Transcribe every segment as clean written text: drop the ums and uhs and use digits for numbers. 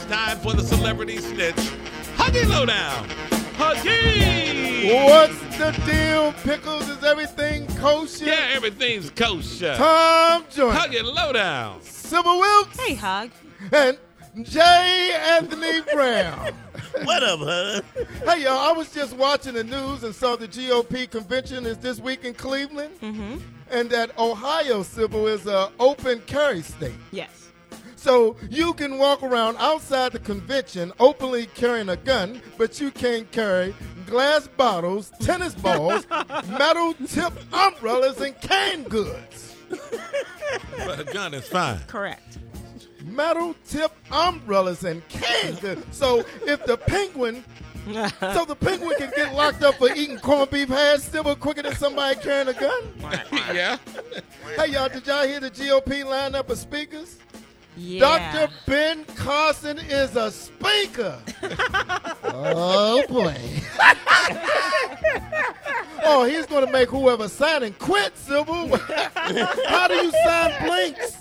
time for the celebrity snitch. Huggy Lowdown. Huggy! What's the deal, Pickles? Is everything kosher? Yeah, everything's kosher. Tom Joyner. Huggy Lowdown. Sybil Wilkes. Hey, Hug. And J. Anthony Brown. What up, Hug? Hey, y'all, I was just watching the news and saw the GOP convention is this week in Cleveland. Mm-hmm. And that Ohio, Sybil, is an open carry state. Yes. So you can walk around outside the convention openly carrying a gun, but you can't carry glass bottles, tennis balls, metal tip umbrellas, and canned goods. But a gun is fine. Correct. Metal tip umbrellas and canned goods. So if the penguin can get locked up for eating corned beef hash still quicker than somebody carrying a gun? Yeah. Hey, y'all, did y'all hear the GOP lineup of speakers? Yeah. Dr. Ben Carson is a speaker. Oh, boy. Oh, he's going to make whoever signing quit, Sybil. How do you sign blinks?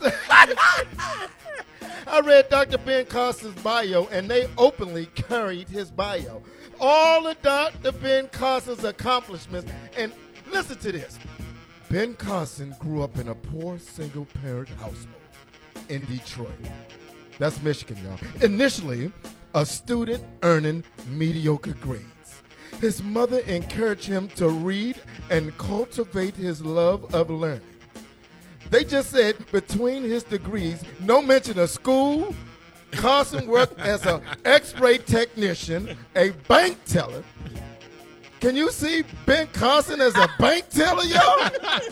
I read Dr. Ben Carson's bio, and they openly carried his bio. All of Dr. Ben Carson's accomplishments. And listen to this. Ben Carson grew up in a poor single-parent household in Detroit. That's Michigan, y'all. Initially, a student earning mediocre grades. His mother encouraged him to read and cultivate his love of learning. They just said between his degrees, no mention of school, Carson worked as an X-ray technician, a bank teller. Can you see Ben Carson as a bank teller, y'all?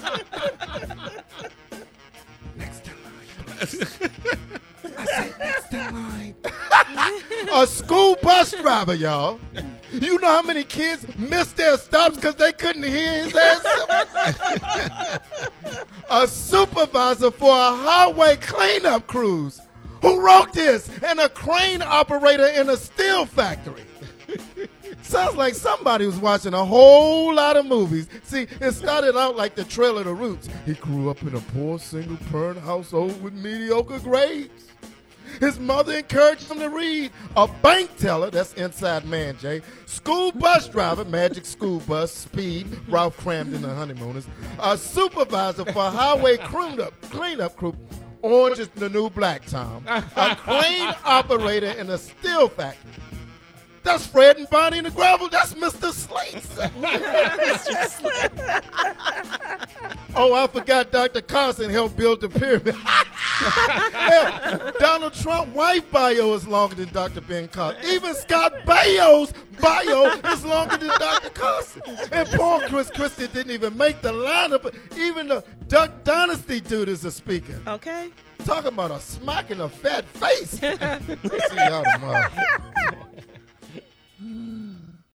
Next in line. I said next in line. A school bus driver, y'all. You know how many kids missed their stops because they couldn't hear his ass? A supervisor for a highway cleanup crews. Who wrote this? And a crane operator in a steel factory. Sounds like somebody was watching a whole lot of movies. See, it started out like the Trail of the Roots. He grew up in a poor single-parent household with mediocre grades. His mother encouraged him to read. A bank teller, that's Inside Man, Jay. School bus driver, Magic School Bus, Speed, Ralph Cramden, The Honeymooners. A supervisor for highway cleanup crew. Orange is the New Black, Tom. A crane operator in a steel factory. That's Fred and Bonnie in the Gravel. That's Mr. Slates. Oh, I forgot Dr. Carson helped build the pyramid. Hell, Donald Trump's wife bio is longer than Dr. Ben Carson. Even Scott Baio's bio is longer than Dr. Carson. And Paul Christie didn't even make the lineup. Even the Duck Dynasty dude is a speaker. Okay. Talking about a smack in a fat face. See y'all tomorrow.